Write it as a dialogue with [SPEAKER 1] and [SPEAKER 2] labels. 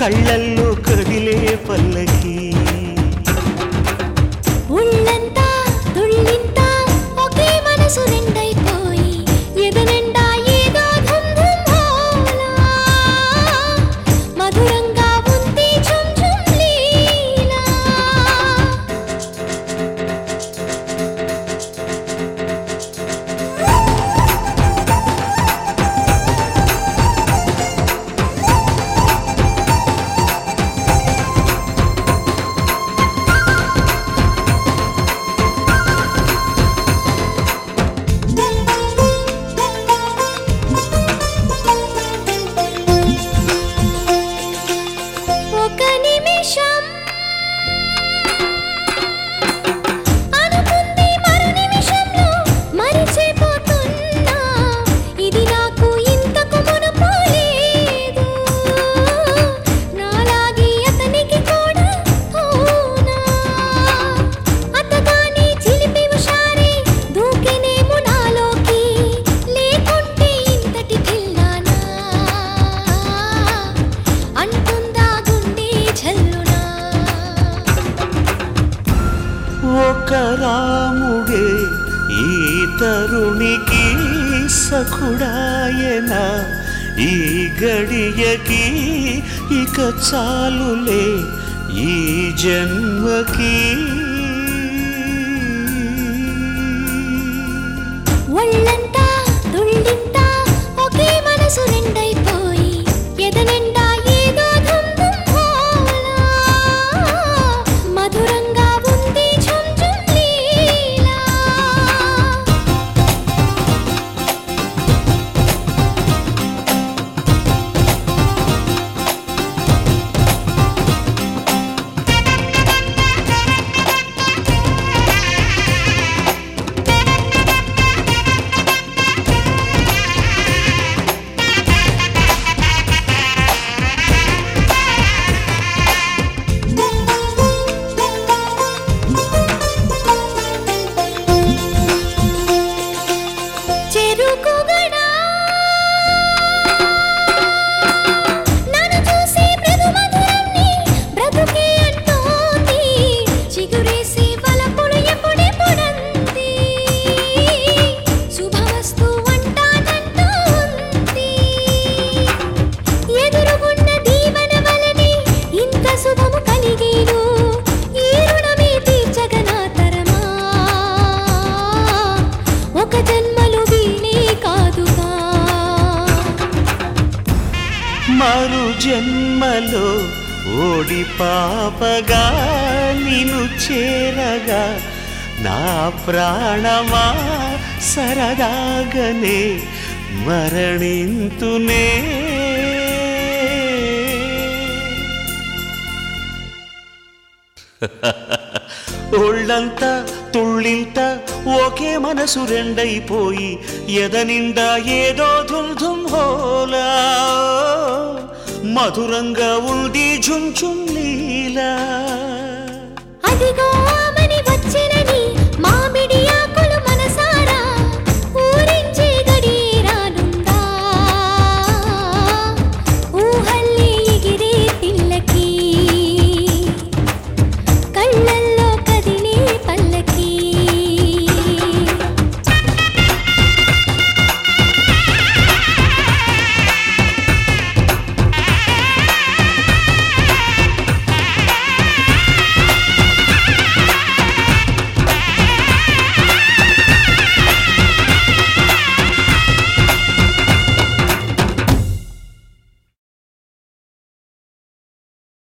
[SPEAKER 1] కళ్ళల్లో కదిలే పల్లకి
[SPEAKER 2] ఉళ్ళంతా తుళ్ళింతా ఒకే మనసు నిండైపోయి ఎదనిండా ఏదో ధుమ్ ధుమ్ హోలా మధురంగా ఉంది ఝుమ్ ఝుమ్ లీలా ఒక నిమిషం అనుకుంది మరు నిమిషంలో మరిచిపోతున్నా ఇది నాకు ఇంతకు మునుపు లేదు నాలాగే అతనికి కూడా అవునా అతగాని చిలిపి హుషారే దూకినేమో నాలోకి లేకుంటే ఇంతటి పిల్లానా అంటుందా గుండె ఝల్లునా
[SPEAKER 1] ఒక రాముడే ఈ తరుణికి సఖుడాయన ఈ గడియకి ఇక చాలులే ఈ జన్మకి
[SPEAKER 2] ఒళ్ళంతా తుళ్ళింతా ఒకే మనసు నిండైపోయి ఎదనిండా ఏదో ధుమ్ ధుమ్ హోలా మధురంగా ఉంది ఝుమ్ ఝుమ్ లీలా చెరుకుగడా నన్ను చూసి మృదు మధురాన్ని బ్రతుకే అంటోంది చిగురేసి వలపులు ఎప్పుడెప్పుడంది శుభమస్తు అంటానంటోంది ఎదురుగున్న దీవెన వలనే ఇంత శుభము కలిగేను ఈ రుణమే తీర్చగనా తరమా ఒక జన్మలు వీణే కాదుగా
[SPEAKER 1] మరు జన్మలో ఓడి పాపగా నిన్ను చేరగా నా ప్రాణమా సరదాగనే మరణింతునే ఒళ్ళంతా తుళ్ళింత ఒకే మనసు రెండైపోయి ఎదనిండా ఏదో ధుమ్ ధుమ్ హోలా మధురంగా ఉంది ఝుమ్ ఝుమ్ లీలా
[SPEAKER 2] అదిగో ఆమని వచ్చినని